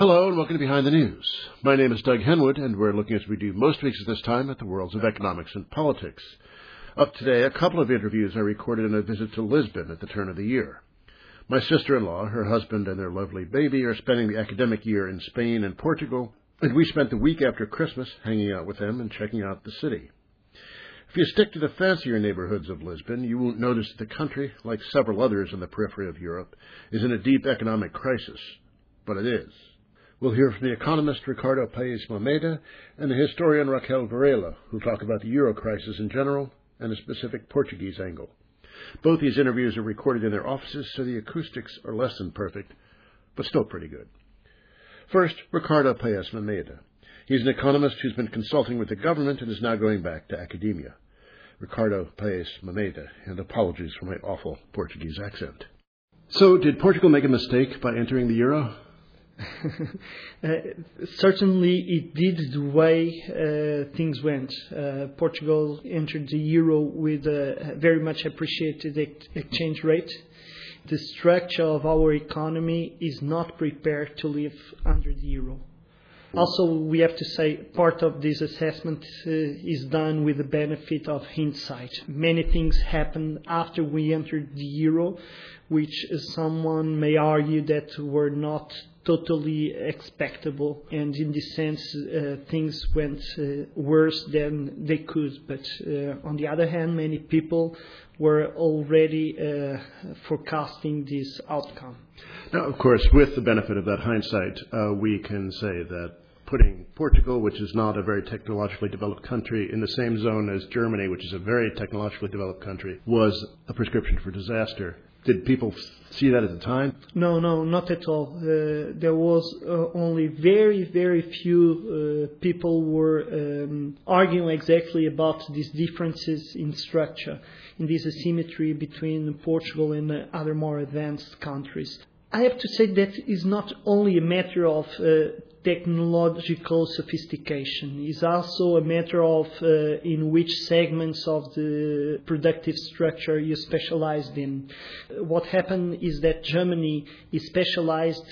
Hello and welcome to Behind the News. My name is Doug Henwood, and we're looking, as we do most weeks at this time, at the worlds of economics and politics. Up today, a couple of interviews I recorded in a visit to Lisbon at the turn of the year. My sister-in-law, her husband, and their lovely baby are spending the academic year in Spain and Portugal, and we spent the week after Christmas hanging out with them and checking out the city. If you stick to the fancier neighborhoods of Lisbon, you won't notice that the country, like several others in the periphery of Europe, is in a deep economic crisis. But it is. We'll hear from the economist Ricardo Paes-Mammeda and the historian Raquel Varela, who'll talk about the euro crisis in general and a specific Portuguese angle. Both these interviews are recorded in their offices, so the acoustics are less than perfect, but still pretty good. First, Ricardo Paes-Mammeda. He's an economist who's been consulting with the government and is now going back to academia. Ricardo Paes-Mammeda, and apologies for my awful Portuguese accent. So, did Portugal make a mistake by entering the euro? Certainly it did the way things went. Portugal entered the euro with a very much appreciated exchange rate. The structure of our economy is not prepared to live under the euro. Also, we have to say part of this assessment is done with the benefit of hindsight. Many things happened after we entered the euro, which someone may argue that were not totally expectable, and in this sense things went worse than they could. But on the other hand, many people were already forecasting this outcome. Now, of course, with the benefit of that hindsight, we can say that putting Portugal, which is not a very technologically developed country, in the same zone as Germany, which is a very technologically developed country, was a prescription for disaster. Did people see that at the time? No, not at all. There was only very, very few people were arguing exactly about these differences in structure, in this asymmetry between Portugal and other more advanced countries. I have to say that it's not only a matter of technological sophistication. It's also a matter of in which segments of the productive structure you specialized in. What happened is that Germany is specialized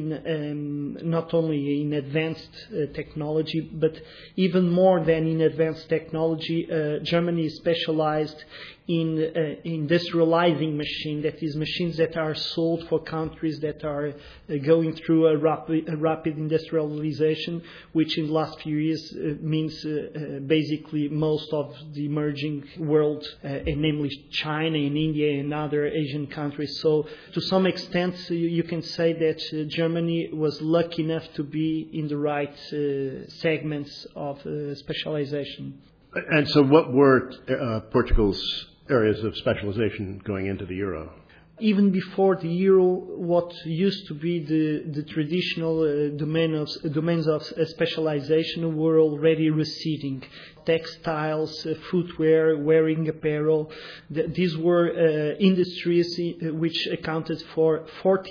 in not only in advanced technology, but even more than in advanced technology, Germany is specialized in industrializing machines, that is, machines that are sold for countries that are going through a rapid industrialization, which in the last few years means basically most of the emerging world, and namely China and India and other Asian countries. So to some extent you can say that Germany was lucky enough to be in the right segments of specialization. And so what were Portugal's areas of specialization going into the euro? Even before the euro, what used to be the traditional domains of specialization were already receding. Textiles, footwear, wearing apparel. These were industries which accounted for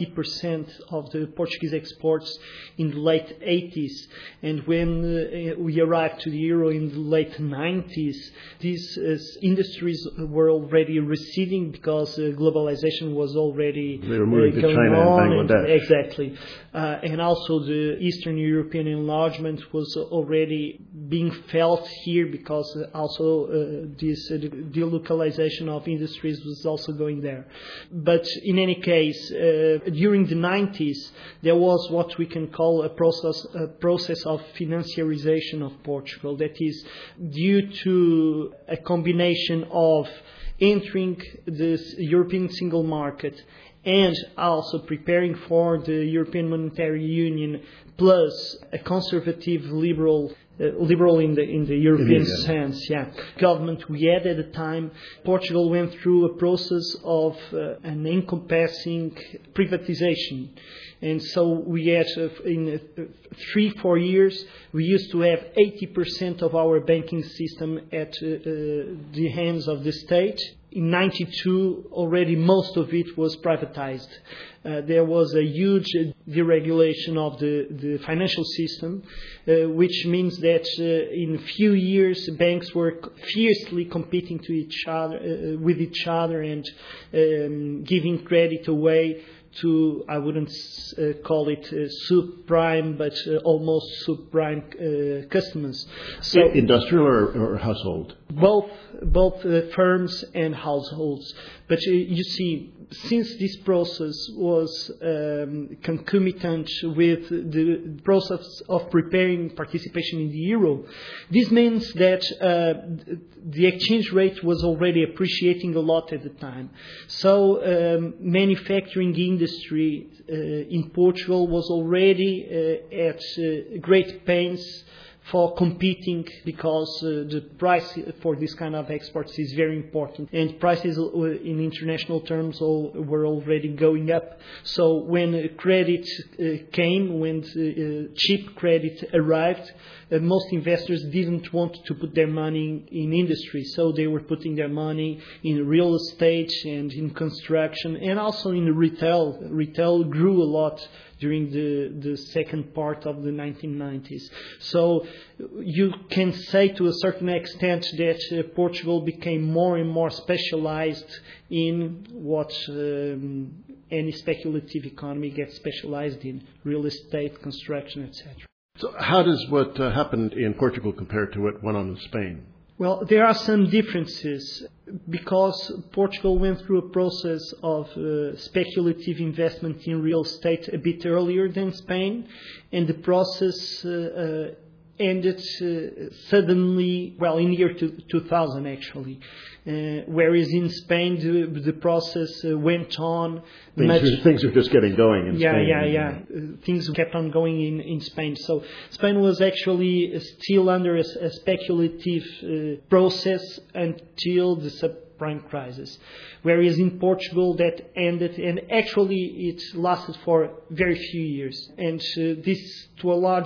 40% of the Portuguese exports in the late 80s. And when we arrived to the euro in the late 90s, these industries were already receding because globalization was already they were moving to China and Bangladesh. Exactly. And also the Eastern European enlargement was already being felt here, because also this delocalization of industries was also going there. But in any case, during the 90s, there was what we can call a process of financiarization of Portugal. That is due to a combination of entering this European single market and also preparing for the European Monetary Union, plus a conservative liberal in the European sense, government we had at the time. Portugal went through a process of an encompassing privatization. And so we had, in 3-4 years, we used to have 80% of our banking system at the hands of the state. In 92, already most of it was privatized. There was a huge deregulation of the financial system, which means that in a few years banks were fiercely competing with each other and giving credit away to, I wouldn't call it subprime, but almost subprime customers. So industrial or household? Both firms and households. But you see, since this process was concomitant with the process of preparing participation in the euro, this means that the exchange rate was already appreciating a lot at the time. So manufacturing industry in Portugal was already at great pains for competing, because the price for this kind of exports is very important, and prices in international terms were already going up. So when credit came, when cheap credit arrived, most investors didn't want to put their money in industry, so they were putting their money in real estate and in construction, and also in retail. Retail grew a lot during the second part of the 1990s. So you can say to a certain extent that Portugal became more and more specialized in what any speculative economy gets specialized in: real estate, construction, etc. So how does what happened in Portugal compare to what went on in Spain? Well, there are some differences, because Portugal went through a process of speculative investment in real estate a bit earlier than Spain, and the process ended suddenly, well, in the year 2000 actually, whereas in Spain the process went on. Things are just getting going in Spain. Yeah. Things kept on going in Spain. So Spain was actually still under a speculative process until the subprime crisis, whereas in Portugal that ended, and actually it lasted for very few years. And this, to a large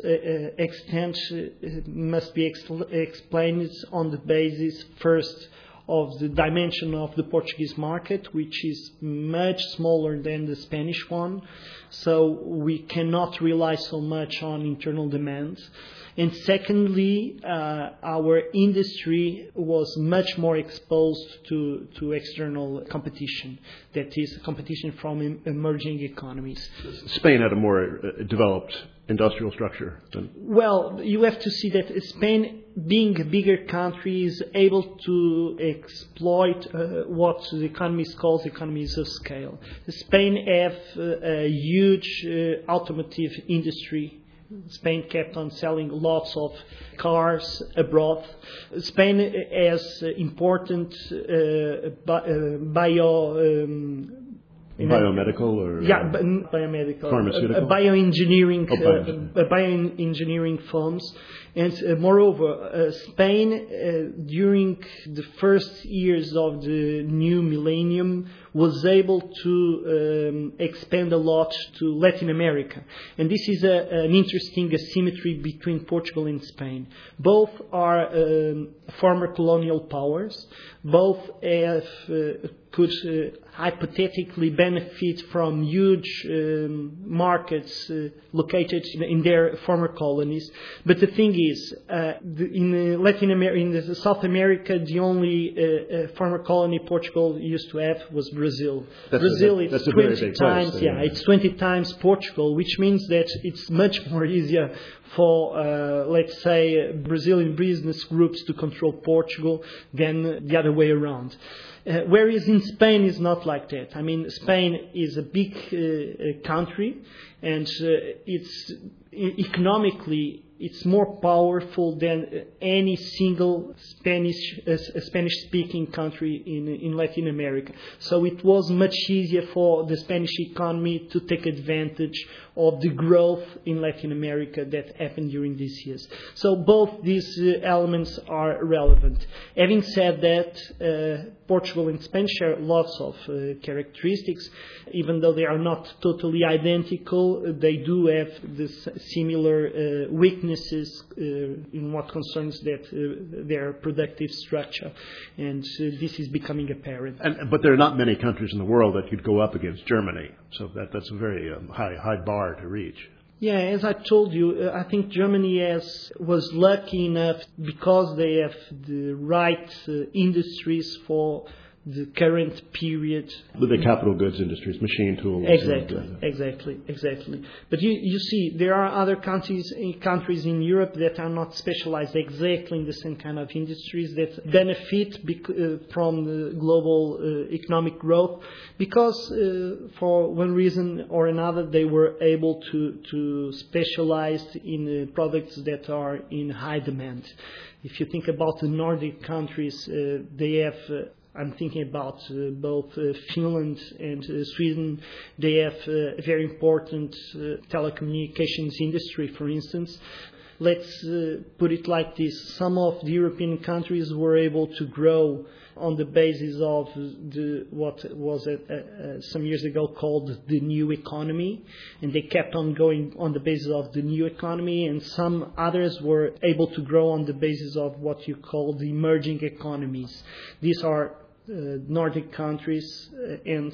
extent, must be explained on the basis first of the dimension of the Portuguese market, which is much smaller than the Spanish one. So we cannot rely so much on internal demand. And secondly, our industry was much more exposed to external competition, that is, competition from emerging economies. Spain had a more developed industrial structure than... Well, you have to see that Spain, being a bigger country, is able to exploit what the economists call economies of scale. Spain have a huge automotive industry. Spain kept on selling lots of cars abroad. Spain has important biomedical or biomedical, pharmaceutical, bioengineering firms, and moreover, Spain during the first years of the new millennium was able to expand a lot to Latin America, and this is an interesting asymmetry between Portugal and Spain. Both are former colonial powers. Both could hypothetically benefit from huge markets located in their former colonies. But the thing is, in Latin America, in South America, the only former colony Portugal used to have was Brazil. Brazil is 20 times, it's 20 times Portugal, which means that it's much more easier for, let's say, Brazilian business groups to control Portugal than the other way around. Whereas in Spain it's not like that. I mean, Spain is a big country, and it's economically it's more powerful than any single Spanish-speaking country in Latin America. So it was much easier for the Spanish economy to take advantage of the growth in Latin America that happened during these years. So both these elements are relevant. Having said that, Portugal and Spain share lots of characteristics. Even though they are not totally identical, they do have this similar weaknesses in what concerns their productive structure, and this is becoming apparent. But there are not many countries in the world that could go up against Germany, so that's a very high bar to reach. Yeah, as I told you, I think Germany was lucky enough, because they have the right industries for the current period. With the capital goods industries, machine tools. Exactly. But you see, there are other countries in Europe that are not specialized exactly in the same kind of industries that benefit from the global economic growth because for one reason or another they were able to specialize in products that are in high demand. If you think about the Nordic countries, they have, I'm thinking about both Finland and Sweden, they have a very important telecommunications industry, for instance. Let's put it like this. Some of the European countries were able to grow on the basis of what was some years ago called the new economy, and they kept on going on the basis of the new economy, and some others were able to grow on the basis of what you call the emerging economies. These are Nordic countries and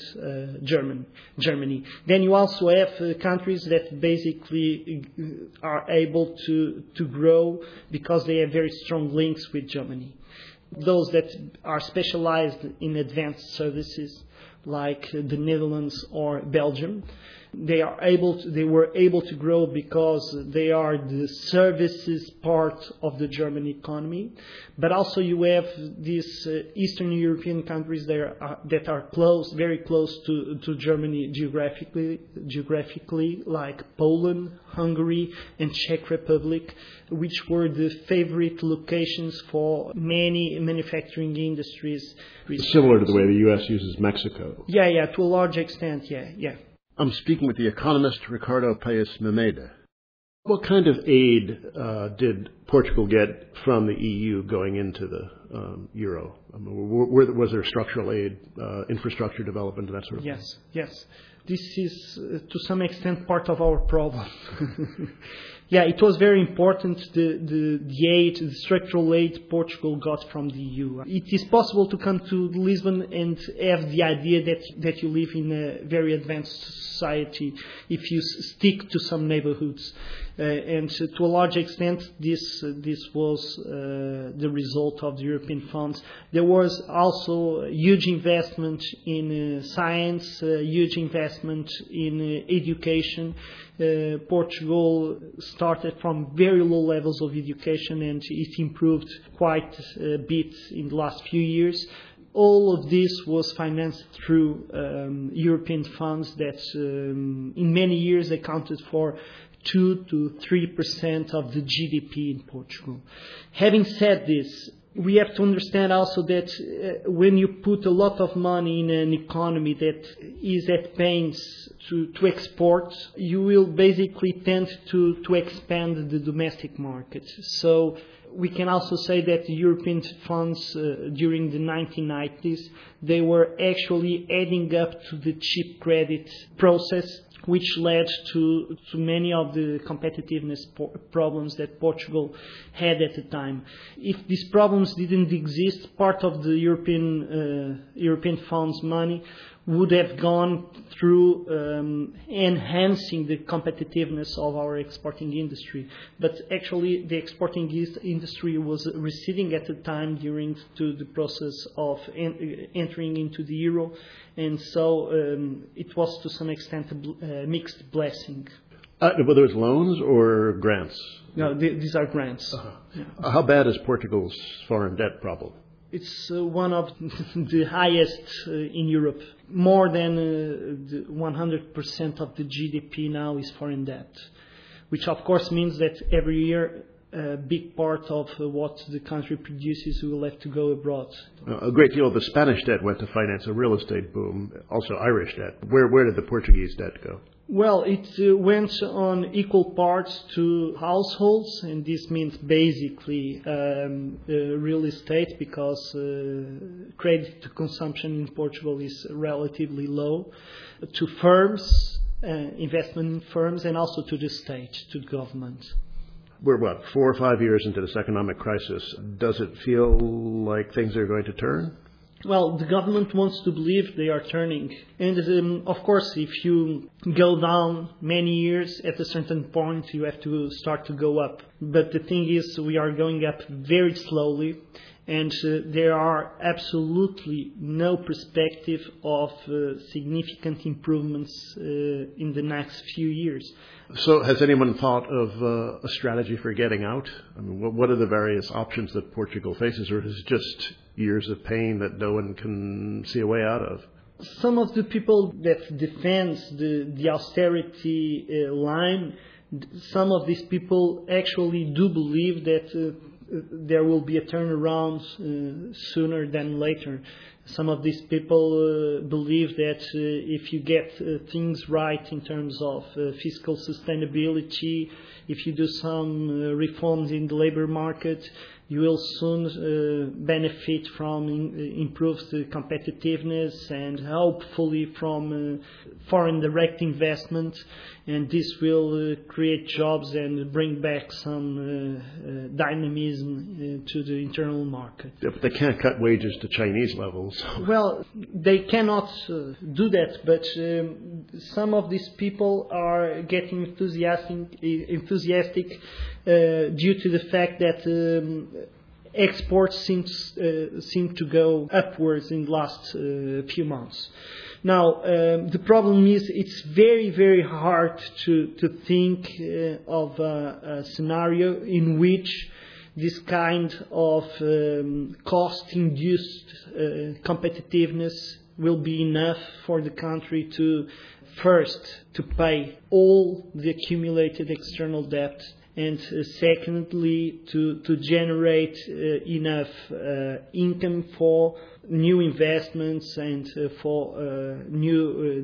Germany. Then you also have countries that basically are able to grow because they have very strong links with Germany. Those that are specialized in advanced services like the Netherlands or Belgium, they were able to grow because they are the services part of the German economy. But also you have these Eastern European countries that are very close to Germany geographically, like Poland, Hungary, and Czech Republic, which were the favorite locations for many manufacturing industries. Similar to the way the U.S. uses Mexico. Yeah, to a large extent, yeah. I'm speaking with the economist Ricardo Paes-Memeda. What kind of aid did Portugal get from the EU going into the euro? I mean, was there structural aid, infrastructure development, and that sort of thing? Yes. This is, to some extent, part of our problem. Yeah, it was very important, the structural aid Portugal got from the EU. It is possible to come to Lisbon and have the idea that you live in a very advanced society if you stick to some neighborhoods. And to a large extent, this was the result of the European funds. There was also huge investment in science, huge investment in education. Portugal started from very low levels of education, and it improved quite a bit in the last few years. All of this was financed through European funds that in many years accounted for 2 to 3% of the GDP in Portugal. Having said this, we have to understand also that when you put a lot of money in an economy that is at pains to export, you will basically tend to expand the domestic market. So we can also say that the European funds during the 1990s, they were actually adding up to the cheap credit process, which led to many of the competitiveness problems that Portugal had at the time. If these problems didn't exist, part of the European funds money would have gone through enhancing the competitiveness of our exporting industry. But actually, the exporting industry was receding at the time during the process of entering into the euro, and so it was to some extent a mixed blessing. Were those loans or grants? No, these are grants. Uh-huh. Yeah. How bad is Portugal's foreign debt problem? It's one of the highest in Europe. More than 100% of the GDP now is foreign debt, which of course means that every year a big part of what the country produces will have to go abroad. A great deal of the Spanish debt went to finance a real estate boom, also Irish debt. Where did the Portuguese debt go? Well, it went on equal parts to households, and this means basically real estate, because credit to consumption in Portugal is relatively low, to firms, investment in firms, and also to the state, to the government. We're, 4 or 5 years into this economic crisis. Does it feel like things are going to turn? Well, the government wants to believe they are turning. And of course, if you go down many years, at a certain point, you have to start to go up. But the thing is, we are going up very slowly. and there are absolutely no perspective of significant improvements in the next few years. So has anyone thought of a strategy for getting out? I mean, what are the various options that Portugal faces, or is it just years of pain that no one can see a way out of? Some of the people that defend the austerity line, some of these people actually do believe that there will be a turnaround sooner than later. Some of these people believe that if you get things right in terms of fiscal sustainability, if you do some reforms in the labor market, you will soon benefit from improved competitiveness and hopefully from foreign direct investment, and this will create jobs and bring back some dynamism to the internal market. Yeah, but they can't cut wages to Chinese levels. Well, they cannot do that, but some of these people are getting enthusiastic due to the fact that exports seem to go upwards in the last few months. Now, the problem is it's very, very hard to think of a scenario in which this kind of cost-induced competitiveness will be enough for the country to, first, to pay all the accumulated external debt, and secondly, to generate enough income for new investments and for new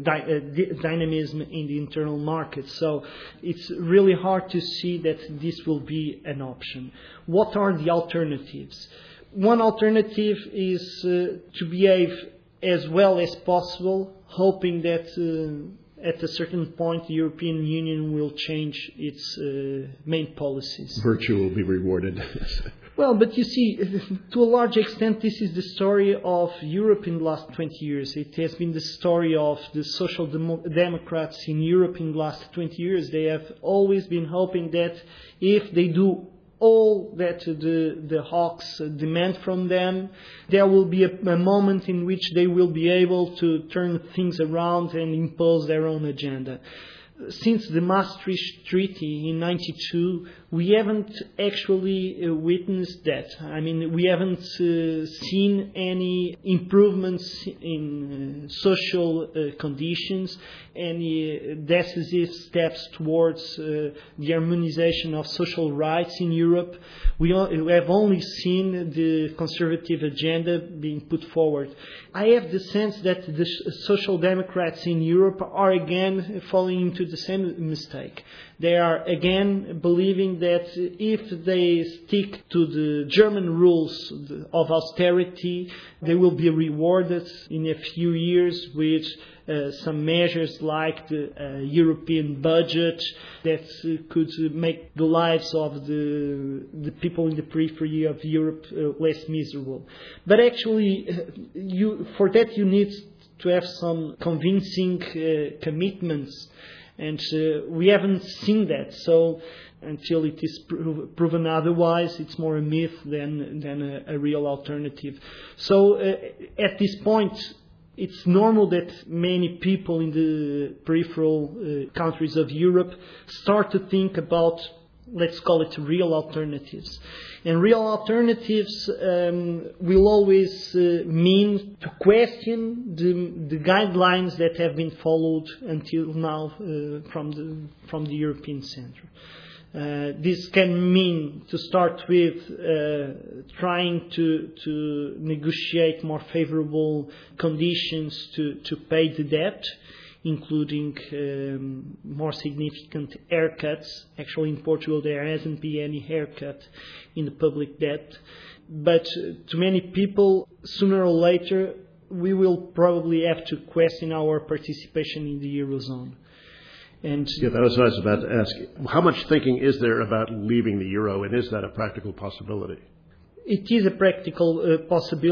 dynamism in the internal market. So it's really hard to see that this will be an option. What are the alternatives? One alternative is to behave as well as possible, hoping that at a certain point the European Union will change its main policies. Virtue will be rewarded. Well, but you see, to a large extent, this is the story of Europe in the last 20 years. It has been the story of the Social Democrats in Europe in the last 20 years. They have always been hoping that if they do all that the hawks demand from them, there will be a moment in which they will be able to turn things around and impose their own agenda. Since the Maastricht Treaty in 1992, we haven't actually witnessed that. I mean, we haven't seen any improvements in social conditions, any decisive steps towards the harmonization of social rights in Europe. We have only seen the conservative agenda being put forward. I have the sense that the Social Democrats in Europe are again falling into the same mistake. They are again believing that if they stick to the German rules of austerity, they will be rewarded in a few years with some measures like the European budget that could make the lives of the people in the periphery of Europe less miserable. But actually, for that you need to have some convincing commitments. And we haven't seen that. So until it is proven otherwise, it's more a myth than a real alternative. So at this point, it's normal that many people in the peripheral countries of Europe start to think about, let's call it, real alternatives. And real alternatives will always mean to question the guidelines that have been followed until now from the European Centre. This can mean, to start with, trying to negotiate more favorable conditions to pay the debt, including more significant haircuts. Actually, in Portugal, there hasn't been any haircut in the public debt. But to many people, sooner or later, we will probably have to question our participation in the Eurozone. And yeah, that was what I was about to ask. How much thinking is there about leaving the Euro, and is that a practical possibility? It is a practical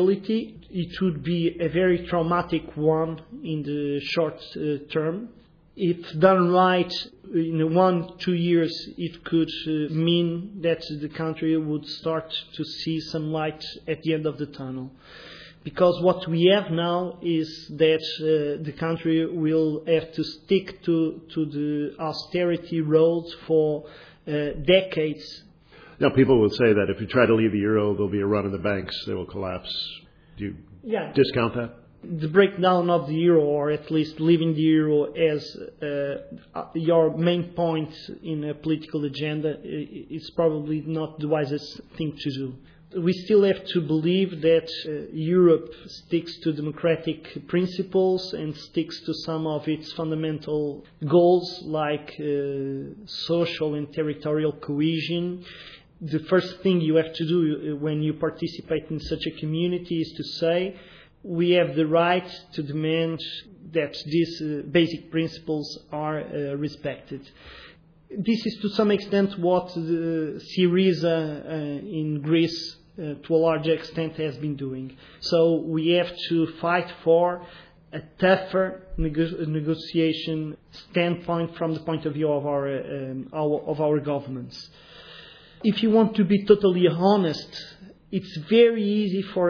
possibility. It would be a very traumatic one in the short term. If done right, in 1-2 years, it could mean that the country would start to see some light at the end of the tunnel. Because what we have now is that the country will have to stick to the austerity road for decades. Now, people will say that if you try to leave the euro, there'll be a run in the banks, they will collapse. Do you discount that? The breakdown of the euro, or at least leaving the euro as your main point in a political agenda, is probably not the wisest thing to do. We still have to believe that Europe sticks to democratic principles and sticks to some of its fundamental goals like social and territorial cohesion. The first thing you have to do when you participate in such a community is to say, we have the right to demand that these basic principles are respected. This is to some extent what the Syriza in Greece to a large extent has been doing. So we have to fight for a tougher negotiation standpoint from the point of view of our governments. If you want to be totally honest, it's very easy for a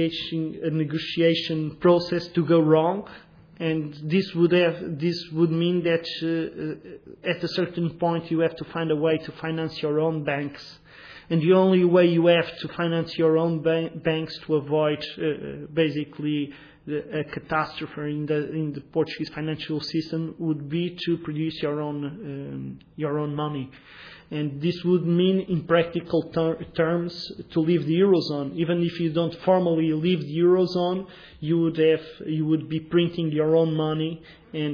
negotiation process to go wrong, and this would mean that at a certain point you have to find a way to finance your own banks, and the only way you have to finance your own banks to avoid basically a catastrophe in the Portuguese financial system would be to produce your own money. And this would mean, in practical terms, to leave the Eurozone. Even if you don't formally leave the Eurozone, you would be printing your own money, and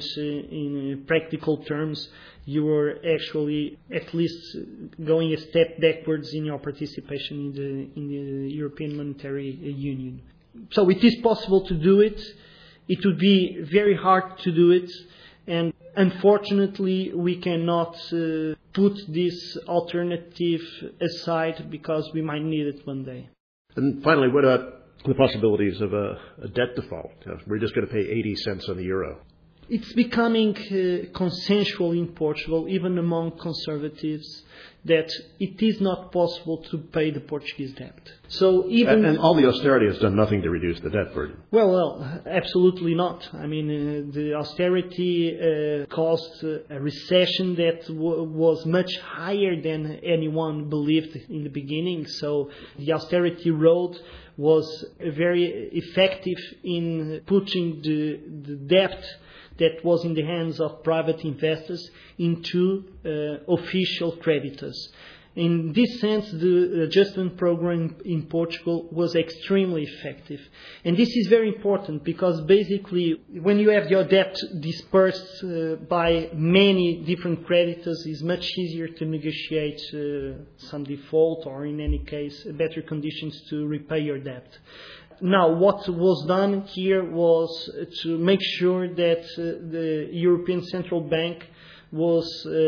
in practical terms, you are actually at least going a step backwards in your participation in the European Monetary Union. So it is possible to do it. It would be very hard to do it. And unfortunately, we cannot put this alternative aside because we might need it one day. And finally, what about the possibilities of a debt default? We're just going to pay 80 cents on the euro. It's becoming consensual in Portugal, even among conservatives, that it is not possible to pay the Portuguese debt. So and all the austerity has done nothing to reduce the debt burden. Well, absolutely not. I mean, the austerity caused a recession that was much higher than anyone believed in the beginning. So the austerity road was very effective in putting the debt that was in the hands of private investors into official creditors. In this sense, the adjustment program in Portugal was extremely effective. And this is very important because basically when you have your debt dispersed by many different creditors, it's much easier to negotiate some default or in any case better conditions to repay your debt. Now, what was done here was to make sure that the European Central Bank was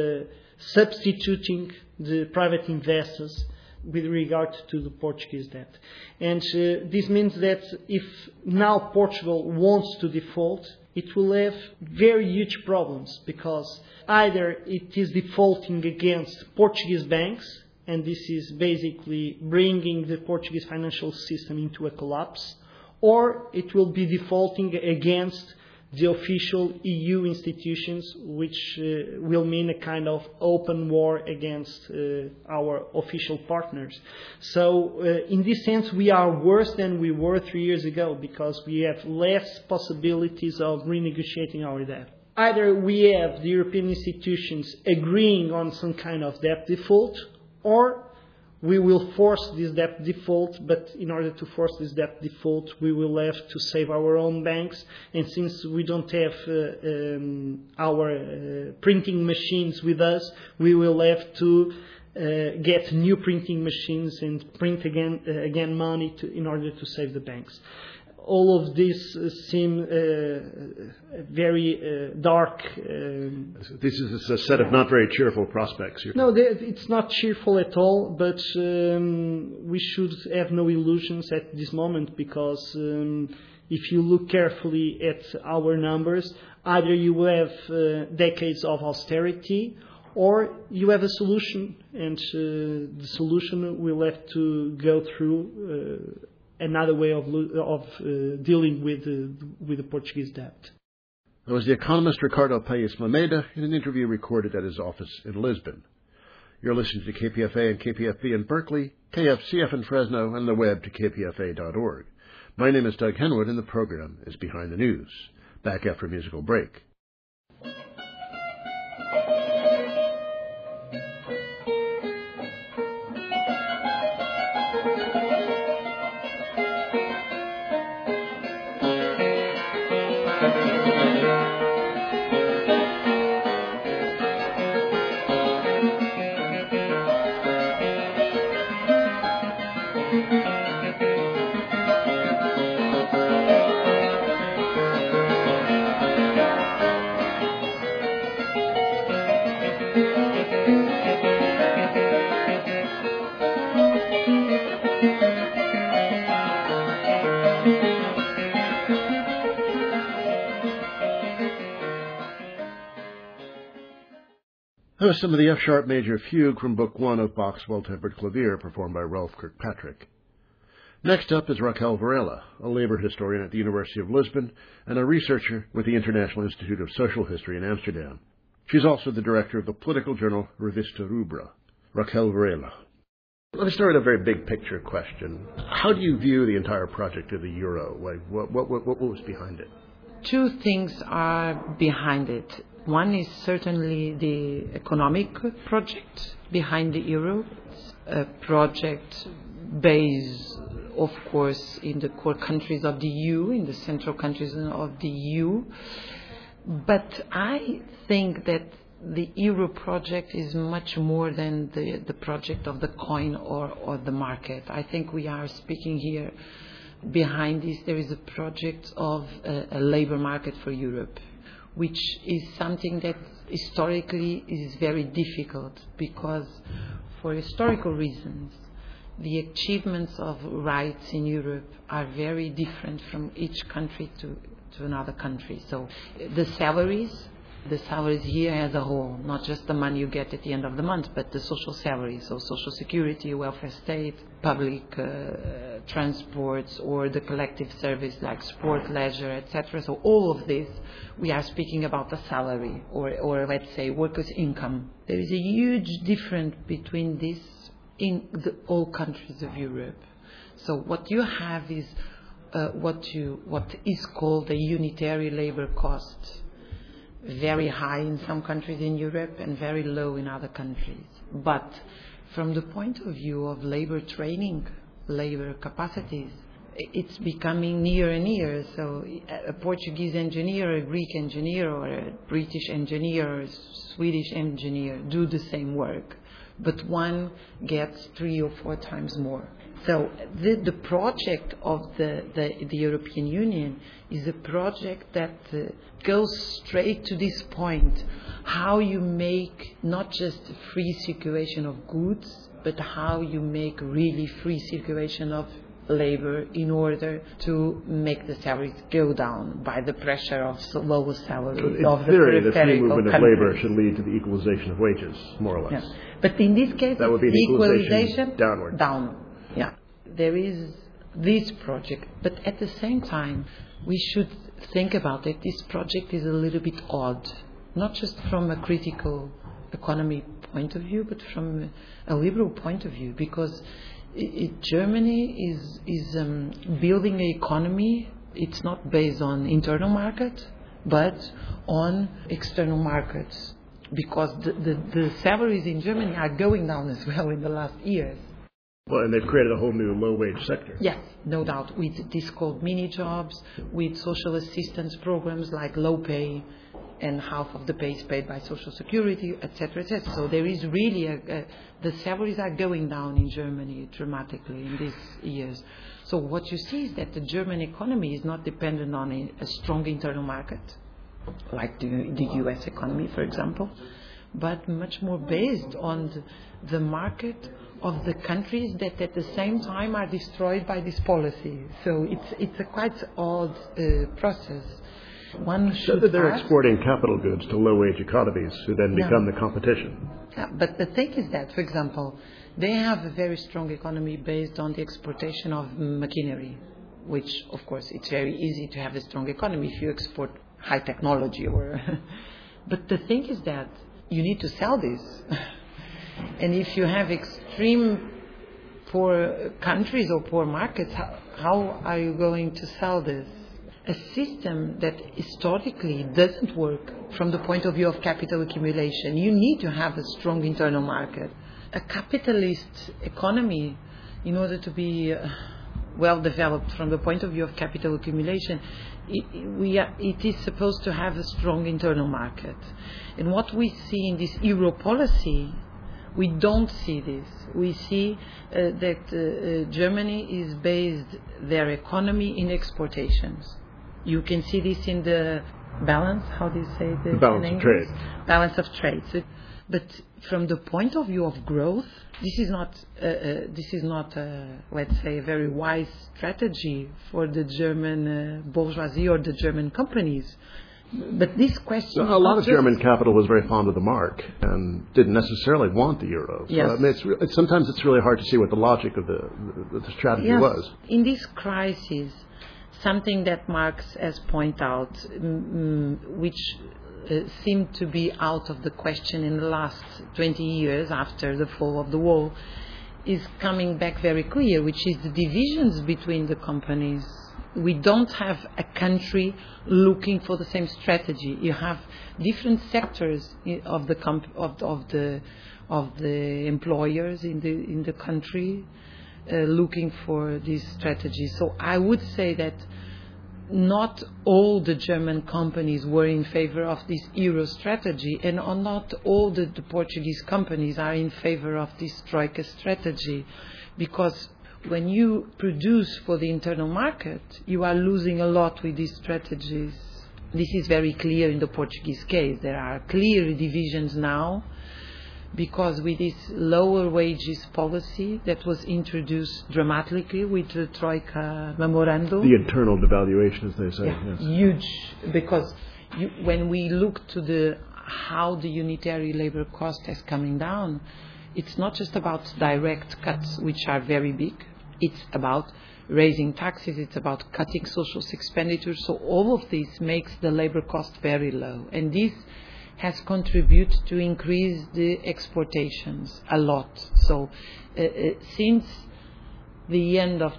substituting the private investors with regard to the Portuguese debt. And this means that if now Portugal wants to default, it will have very huge problems because either it is defaulting against Portuguese banks, and this is basically bringing the Portuguese financial system into a collapse, or it will be defaulting against the official EU institutions, which will mean a kind of open war against our official partners. So in this sense, we are worse than we were 3 years ago because we have less possibilities of renegotiating our debt. Either we have the European institutions agreeing on some kind of debt default, or we will force this debt default, but in order to force this debt default, we will have to save our own banks. And since we don't have our printing machines with us, we will have to get new printing machines and print again money in order to save the banks. All of this seem very dark. This is a set of not very cheerful prospects. No, it's not cheerful at all, but we should have no illusions at this moment because if you look carefully at our numbers, either you have decades of austerity or you have a solution, and the solution will have to go through another way of dealing with the Portuguese debt. That was the economist Ricardo Paes Mameda in an interview recorded at his office in Lisbon. You're listening to KPFA and KPFB in Berkeley, KFCF in Fresno, and the web to kpfa.org. My name is Doug Henwood, and the program is Behind the News. Back after a musical break. That was some of the F-sharp major fugue from Book 1 of Bach's Well-Tempered Clavier, performed by Ralph Kirkpatrick. Next up is Raquel Varela, a labor historian at the University of Lisbon and a researcher with the International Institute of Social History in Amsterdam. She's also the director of the political journal Revista Rubra. Raquel Varela. Let me start with a very big picture question. How do you view the entire project of the euro? What was behind it? Two things are behind it. One is certainly the economic project behind the euro. It's a project based, of course, in the core countries of the EU, in the central countries of the EU. But I think that the euro project is much more than the project of the coin or the market. I think we are speaking here, behind this there is a project of a labor market for Europe, which is something that historically is very difficult because for historical reasons the achievements of rights in Europe are very different from each country to another country. So the salaries here as a whole, not just the money you get at the end of the month, but the social salaries, so social security, welfare state, public transports, or the collective service like sport, leisure, etc. So all of this, we are speaking about the salary, or let's say workers' income. There is a huge difference between this in all countries of Europe. So what you have is what is called a unitary labor cost. Very high in some countries in Europe and very low in other countries. But from the point of view of labor training, labor capacities, it's becoming near and near. So a Portuguese engineer, a Greek engineer, or a British engineer, or a Swedish engineer do the same work, but one gets 3 or 4 times more. So the project of the European Union is a project that goes straight to this point, how you make not just free circulation of goods, but how you make really free circulation of labor in order to make the salaries go down by the pressure of lower salaries so of the theory, the free peripheral movement countries. of labor should lead to the equalization of wages, more or less. Yeah. But in this case, that would be the equalization downward. Yeah. There is this project, but at the same time, we should think about it. This project is a little bit odd, not just from a critical economy point of view, but from a liberal point of view, because Germany is building an economy. It's not based on internal market, but on external markets, because the salaries in Germany are going down as well in the last years. Well, and they've created a whole new low-wage sector. Yes, no doubt, with this called mini-jobs, with social assistance programs like low pay, and half of the pay is paid by social security, etc., etc. So there is really the salaries are going down in Germany dramatically in these years. So what you see is that the German economy is not dependent on a strong internal market, like the US economy, for example, but much more based on the market of the countries that at the same time are destroyed by this policy. So it's a quite odd process. One should so they're exporting capital goods to low-wage economies who then become the competition. Yeah, but the thing is that, for example, they have a very strong economy based on the exportation of machinery, which, of course, it's very easy to have a strong economy if you export high technology. But the thing is that you need to sell this. And if you have extreme poor countries or poor markets, how are you going to sell this? A system that historically doesn't work from the point of view of capital accumulation. You need to have a strong internal market. A capitalist economy, in order to be well developed from the point of view of capital accumulation, it is supposed to have a strong internal market. And what we see in this Euro policy, we don't see this. We see that Germany is based their economy in exportations. You can see this in the balance, how do you say this? The balance of trade. Balance of trade. But from the point of view of growth, this is not, let's say, a very wise strategy for the German bourgeoisie or the German companies. But this question... A lot of German capital was very fond of the mark and didn't necessarily want the euro. So, yes. I mean, sometimes it's really hard to see what the logic of the strategy was. In this crisis, something that Marx has pointed out, which seemed to be out of the question in the last 20 years after the fall of the wall, is coming back very clear, which is the divisions between the companies. We don't have a country looking for the same strategy. You have different sectors of the employers in the country looking for this strategy. So I would say that not all the German companies were in favor of this euro strategy, and not all the Portuguese companies are in favor of this Troika strategy, because when you produce for the internal market, you are losing a lot with these strategies. This is very clear in the Portuguese case. There are clear divisions now, because with this lower wages policy that was introduced dramatically with the Troika memorandum. The internal devaluation, as they say. Yeah, yes. huge, because when we look to how the unitary labor cost is coming down, it's not just about direct cuts, which are very big. It's about raising taxes, it's about cutting social expenditures. So all of this makes the labor cost very low. And this has contributed to increase the exportations a lot. So since the end of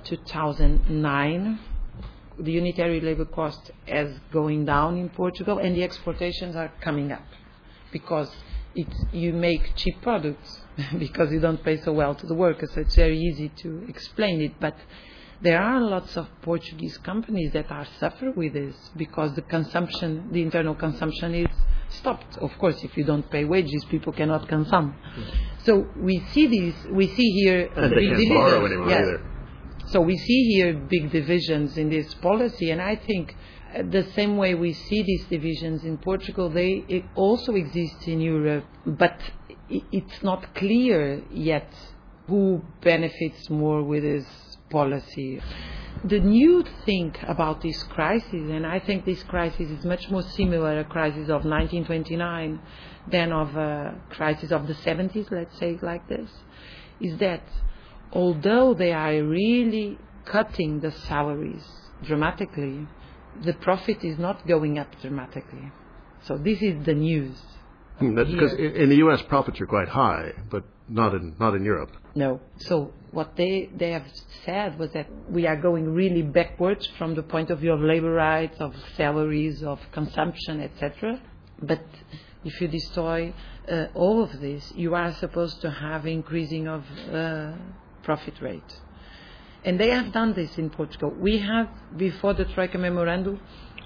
2009, the unitary labor cost is going down in Portugal, and the exportations are coming up, because you make cheap products because you don't pay so well to the workers. So it's very easy to explain it, but there are lots of Portuguese companies that are suffering with this, because the internal consumption is stopped. Of course, if you don't pay wages, people cannot consume. So we see here and big they can't borrow anymore yes. either. So we see here big divisions in this policy, and I think the same way we see these divisions in Portugal, it also exist in Europe, but it's not clear yet who benefits more with this policy. The new thing about this crisis, and I think this crisis is much more similar to a crisis of 1929 than of a crisis of the 70s, let's say it like this, is that although they are really cutting the salaries dramatically, the profit is not going up dramatically. So this is the news. That's because in the U.S. profits are quite high, but not in Europe. No. So what they have said was that we are going really backwards from the point of view of labor rights, of salaries, of consumption, etc. But if you destroy all of this, you are supposed to have increasing of profit rate. And they have done this in Portugal. We have, before the Troika memorandum,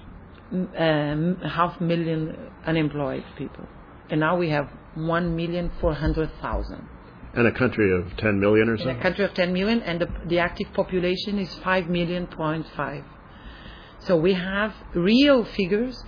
500,000 unemployed people. And now we have 1,400,000. And a country of 10 million or so? In a country of 10 million, and the active population is 5.5 million. So we have real figures,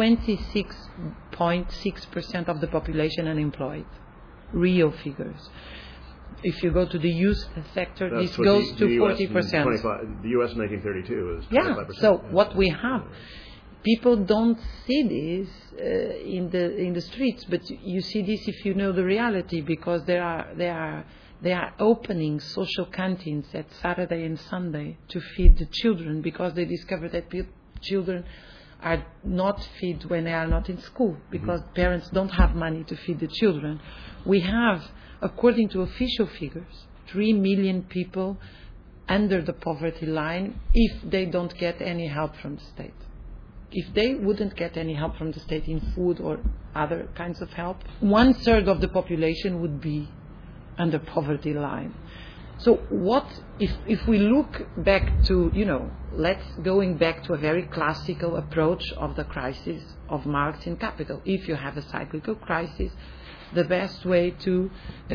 26.6% of the population unemployed. Real figures. If you go to the youth sector, this goes to 40%. The U.S. in 1932 is 25%. Yeah, so what we have, people don't see this in the streets, but you see this if you know the reality, because they are opening social canteens at Saturday and Sunday to feed the children, because they discover that children are not fed when they are not in school, because parents don't have money to feed the children. We have, according to official figures, 3 million people under the poverty line if they don't get any help from the state. If they wouldn't get any help from the state in food or other kinds of help, 1/3 of the population would be under poverty line. So what if we look back to, going back to a very classical approach of the crisis of Marx in Capital. If you have a cyclical crisis, the best way to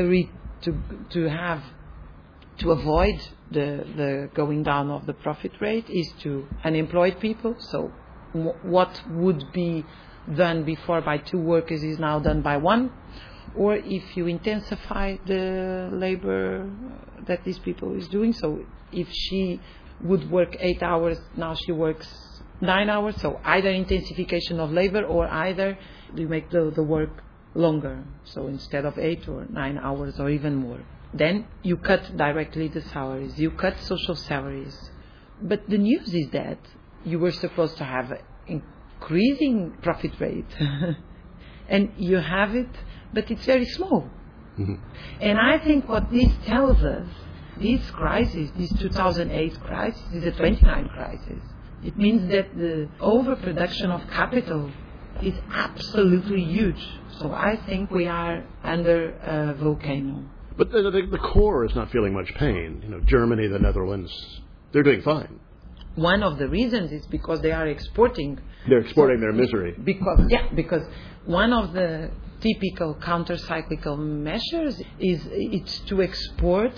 avoid the going down of the profit rate is to unemploy people. So what would be done before by 2 workers is now done by 1. Or if you intensify the labor that these people is doing, so if she would work 8 hours, now she works 9 hours, so either intensification of labor or either you make the work longer, so instead of 8 or 9 hours or even more. Then you cut directly the salaries, you cut social salaries. But the news is that you were supposed to have increasing profit rate and you have it, but it's very small. Mm-hmm. And I think what this tells us, this crisis, this 2008 crisis, is a 29 crisis. It means that the overproduction of capital is absolutely huge. So I think we are under a volcano. But the core is not feeling much pain. Germany, the Netherlands, they're doing fine. One of the reasons is because they are exporting. They're exporting their misery. Because one of the typical counter-cyclical measures is to export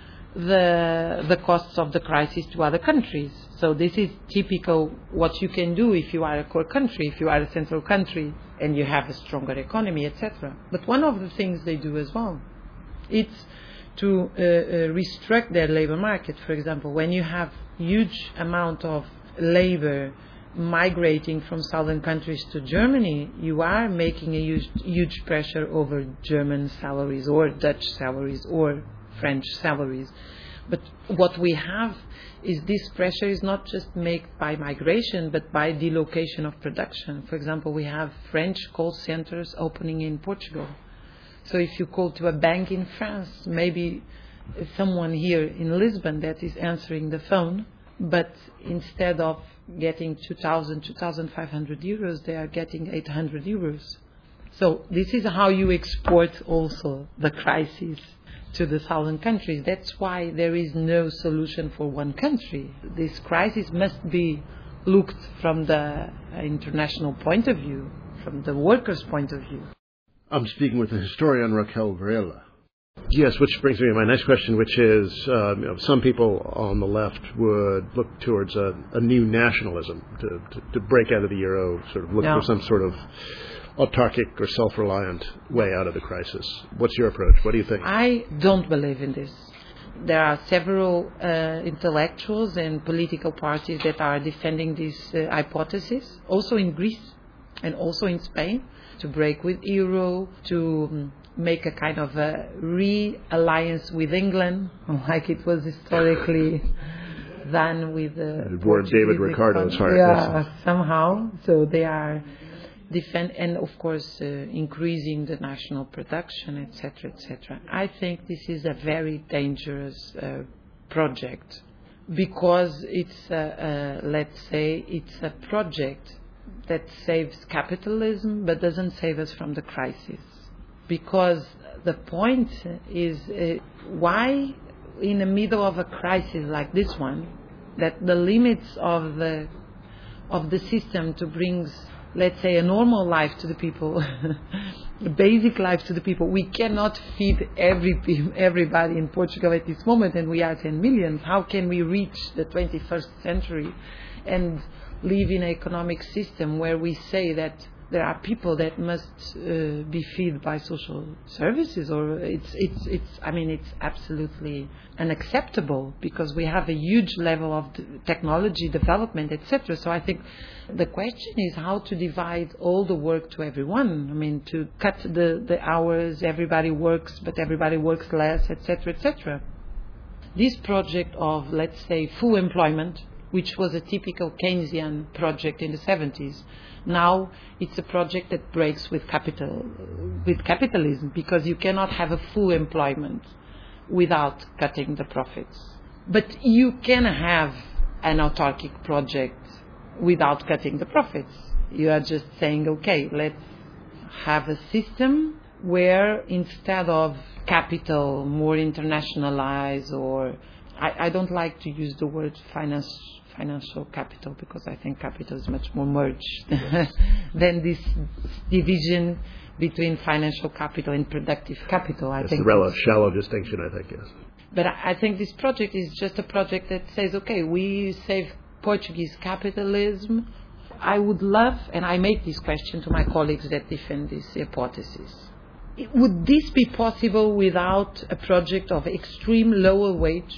the costs of the crisis to other countries. So this is typical what you can do if you are a core country, if you are a central country and you have a stronger economy, etc. But one of the things they do as well, it's to restrict their labor market. For example, when you have huge amount of labor migrating from southern countries to Germany, you are making a huge pressure over German salaries or Dutch salaries or French salaries. But what we have is this pressure is not just made by migration, but by delocation of production. For example, we have French call centers opening in Portugal. So if you call to a bank in France, maybe someone here in Lisbon that is answering the phone, but instead of getting 2,500 euros, they are getting 800 euros. So this is how you export also the crisis to the southern countries. That's why there is no solution for one country. This crisis must be looked from the international point of view, from the workers' point of view. I'm speaking with the historian Raquel Varela. Yes, which brings me to my next question, which is, some people on the left would look towards a new nationalism to break out of the euro, sort of look for some sort of autarkic or self-reliant way out of the crisis. What's your approach? What do you think? I don't believe in this. There are several intellectuals and political parties that are defending this hypothesis, also in Greece and also in Spain, to break with euro, to make a kind of a re-alliance with England, like it was historically done with the David Ricardo's heart. Yeah, somehow. So they are and of course increasing the national production, etc., etc. I think this is a very dangerous project, because it's let's say it's a project that saves capitalism but doesn't save us from the crisis. Because the point is why in the middle of a crisis like this one, that the limits of the system to bring, let's say, a normal life to the people, a basic life to the people. We cannot feed everybody in Portugal at this moment, and we are 10 million. How can we reach the 21st century and live in an economic system where we say that there are people that must be fed by social services, or it's absolutely unacceptable, because we have a huge level of technology development, etc. So I think the question is how to divide all the work to everyone. I mean, to cut the hours, everybody works, but everybody works less, etc., etc. This project of, let's say, full employment, which was a typical Keynesian project in the 70s, now it's a project that breaks with capitalism, because you cannot have a full employment without cutting the profits. But you can have an autarkic project without cutting the profits. You are just saying, okay, let's have a system where instead of capital more internationalized, or I don't like to use the word financial capital, because I think capital is much more merged than this division between financial capital and productive capital. It's a shallow distinction, I think, yes. But I think this project is just a project that says, okay, we save Portuguese capitalism. I would love, and I make this question to my colleagues that defend this hypothesis, would this be possible without a project of extreme lower wages?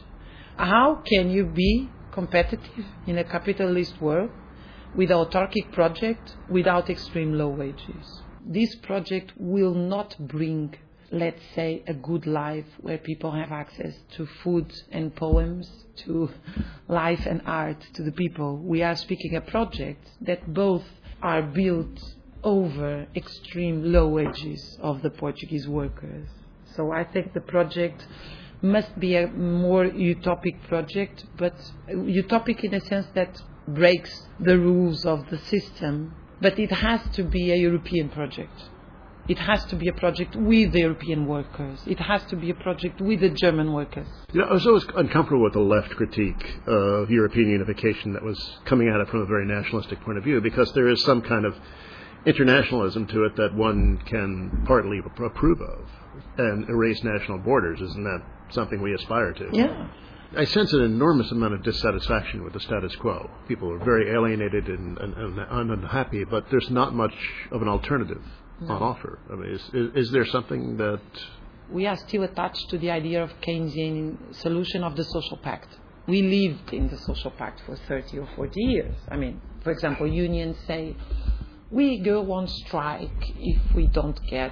How can you be competitive in a capitalist world with an autarkic project without extreme low wages? This project will not bring, let's say, a good life where people have access to food and poems, to life and art, to the people. We are speaking a project that both are built over extreme low wages of the Portuguese workers. So I think the project must be a more utopic project, but utopic in a sense that breaks the rules of the system. But it has to be a European project. It has to be a project with the European workers. It has to be a project with the German workers. You know, I was always uncomfortable with the left critique of European unification that was coming at it from a very nationalistic point of view, because there is some kind of internationalism to it that one can partly approve of, and erase national borders. Isn't that something we aspire to? Yeah. I sense an enormous amount of dissatisfaction with the status quo. People are very alienated and unhappy, but there's not much of an alternative on offer. I mean, is there something that... We are still attached to the idea of Keynesian solution of the social pact. We lived in the social pact for 30 or 40 years. I mean, for example, unions say, we go on strike if we don't get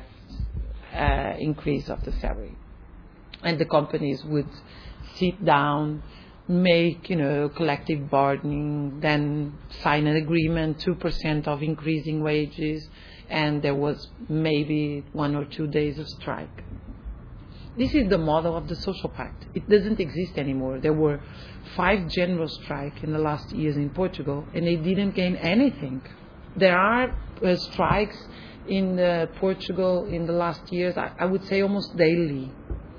increase of the salary. And the companies would sit down, make, collective bargaining, then sign an agreement, 2% of increasing wages, and there was maybe 1 or 2 days of strike. This is the model of the social pact. It doesn't exist anymore. There were 5 general strikes in the last years in Portugal, and they didn't gain anything. There are strikes in Portugal in the last years, I would say almost daily.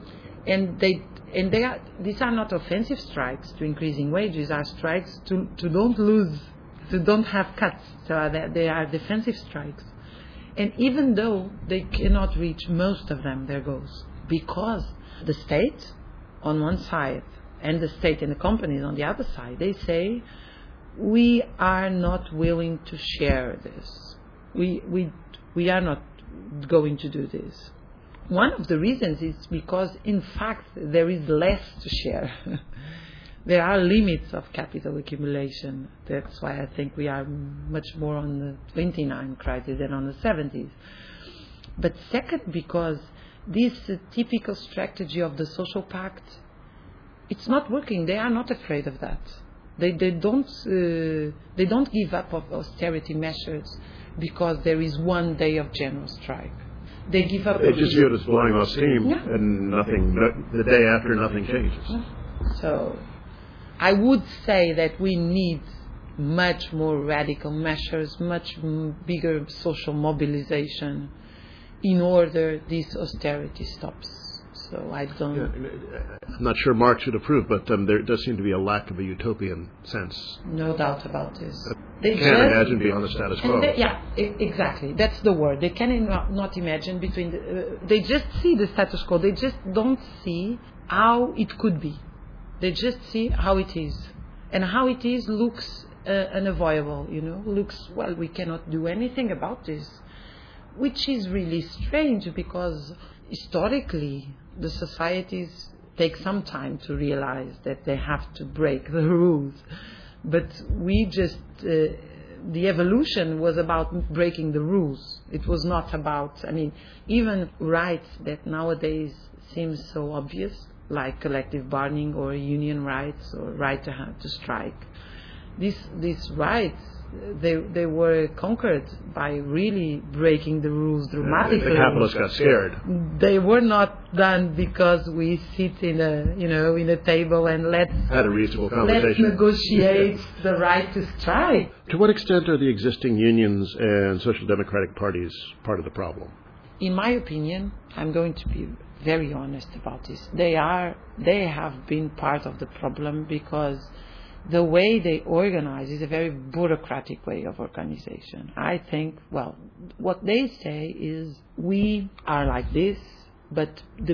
And these are not offensive strikes to increasing wages, are strikes to don't have cuts. So they are defensive strikes. And even though they cannot reach most of them, their goals, because the state on one side and the state and the companies on the other side, they say, we are not willing to share this. We are not going to do this. One of the reasons is because, in fact, there is less to share. There are limits of capital accumulation. That's why I think we are much more on the 29 crisis than on the 70s. But second, because this typical strategy of the social pact, it's not working. They are not afraid of that. They don't give up of austerity measures because there is one day of general strike. They give up. They just view it as blowing off steam, and the day after, nothing changes. So, I would say that we need much more radical measures, much bigger social mobilization, in order this austerity stops. So I don't... I'm not sure Marx would approve, but there does seem to be a lack of a utopian sense. No doubt about this. They can't imagine beyond the status quo. Exactly. That's the word. They cannot imagine between... they just see the status quo. They just don't see how it could be. They just see how it is. And how it is looks unavoidable, looks, well, we cannot do anything about this, which is really strange because historically the societies take some time to realize that they have to break the rules. But we just, the evolution was about breaking the rules. It was not about, even rights that nowadays seem so obvious, like collective bargaining or union rights or right to strike. These rights, they were conquered by really breaking the rules dramatically. The capitalists got scared. They were not done because we sit in a table and had a reasonable conversation. Let's negotiate the right to strike. To what extent are the existing unions and social democratic parties part of the problem? In my opinion, I'm going to be very honest about this. They have been part of the problem because the way they organize is a very bureaucratic way of organization. I think, well, what they say is we are like this, but the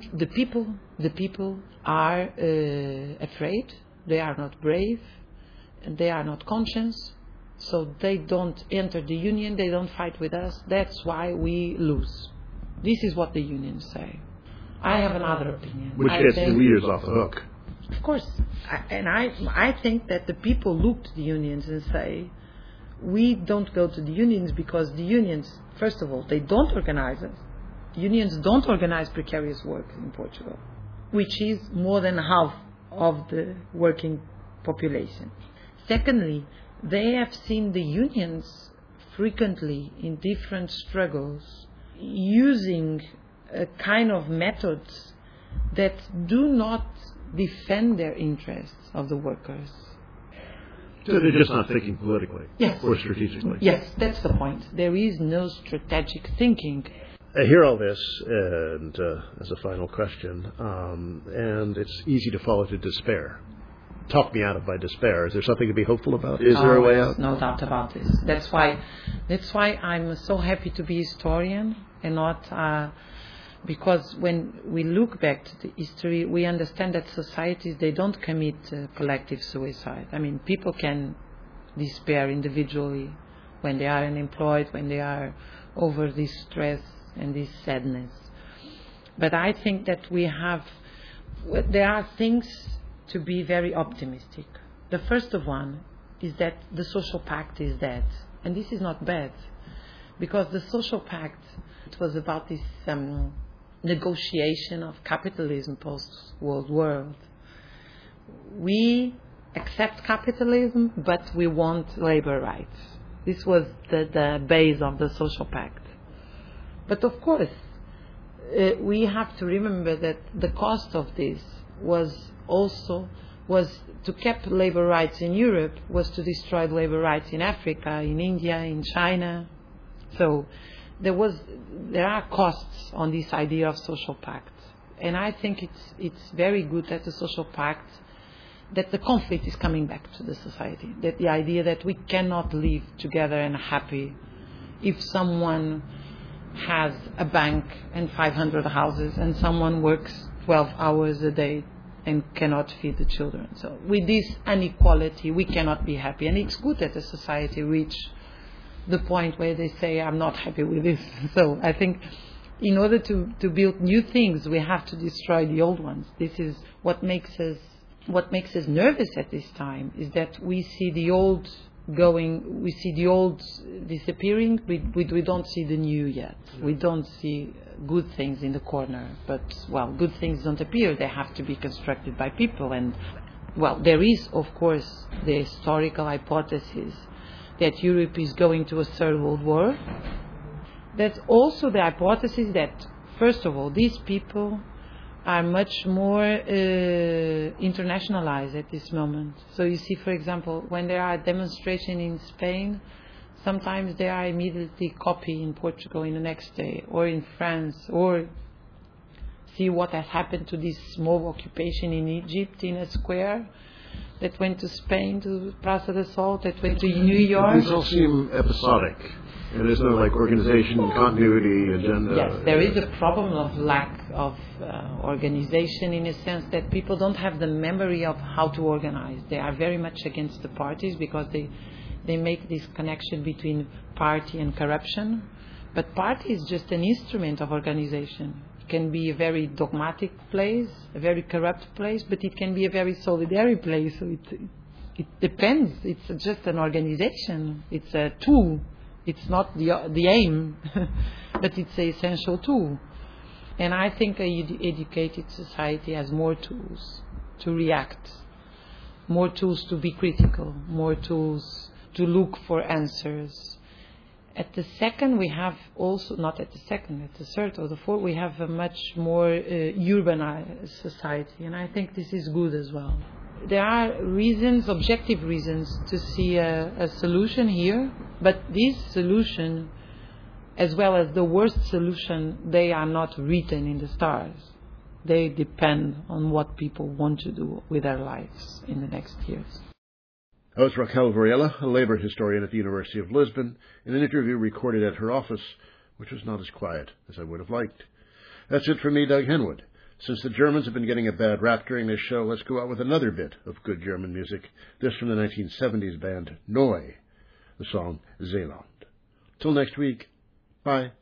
people are afraid. They are not brave, and they are not conscious. So they don't enter the union. They don't fight with us. That's why we lose. This is what the unions say. I have another opinion. Which gets the leaders off the hook. Of course. I think that the people look to the unions and say, we don't go to the unions because the unions, first of all, they don't organize us. Unions don't organize precarious work in Portugal, which is more than half of the working population. Secondly, they have seen the unions frequently in different struggles using a kind of methods that do not defend their interests of the workers. So they're just not thinking politically. Yes. Or strategically. Yes, that's the point. There is no strategic thinking. I hear all this, and as a final question, and it's easy to fall into despair. Talk me out of my despair. Is there something to be hopeful about? Is there a way out? No doubt about this. That's why I'm so happy to be a historian and not because when we look back to the history, we understand that societies, they don't commit collective suicide. People can despair individually when they are unemployed, when they are over this stress and this sadness. But I think that there are things to be very optimistic. The first of one is that the social pact is dead. And this is not bad, because the social pact, it was about this negotiation of capitalism post-World War. We accept capitalism, but we want labor rights. This was the base of the social pact. But of course, we have to remember that the cost of this was to keep labor rights in Europe, was to destroy labor rights in Africa, in India, in China. So there are costs on this idea of social pact. And I think it's very good that the social pact, that the conflict is coming back to the society, that the idea that we cannot live together and happy if someone has a bank and 500 houses and someone works 12 hours a day and cannot feed the children. So with this inequality, we cannot be happy. And it's good that the society reach the point where they say, I'm not happy with this. So I think in order to build new things, we have to destroy the old ones. This is what makes us nervous at this time, is that we see the old disappearing, we don't see the new yet. We don't see good things in the corner. But, well, good things don't appear. They have to be constructed by people. And, well, there is, of course, the historical hypothesis that Europe is going to a third world war. That's also the hypothesis that, first of all, these people are much more internationalized at this moment. So you see, for example, when there are demonstrations in Spain, sometimes they are immediately copied in Portugal in the next day, or in France, or see what has happened to this small occupation in Egypt in a square. that went to Spain, to Praça do Sol, that went to New York. These all seem episodic. And there's no organization, continuity, agenda. Yes, there is a problem of lack of organization, in a sense that people don't have the memory of how to organize. They are very much against the parties because they make this connection between party and corruption. But party is just an instrument of organization. It can be a very dogmatic place, a very corrupt place, but it can be a very solidary place. So it depends. It's just an organization. It's a tool. It's not the aim, but it's an essential tool. And I think an educated society has more tools to react, more tools to be critical, more tools to look for answers. At the second, we have also, not at the second, at the third or the fourth, we have a much more urbanized society. And I think this is good as well. There are reasons, objective reasons, to see a solution here, but this solution, as well as the worst solution, they are not written in the stars. They depend on what people want to do with their lives in the next years. That was Raquel Varela, a labor historian at the University of Lisbon, in an interview recorded at her office, which was not as quiet as I would have liked. That's it for me, Doug Henwood. Since the Germans have been getting a bad rap during this show, let's go out with another bit of good German music. This from the 1970s band Neu, the song Seeland. Till next week, bye.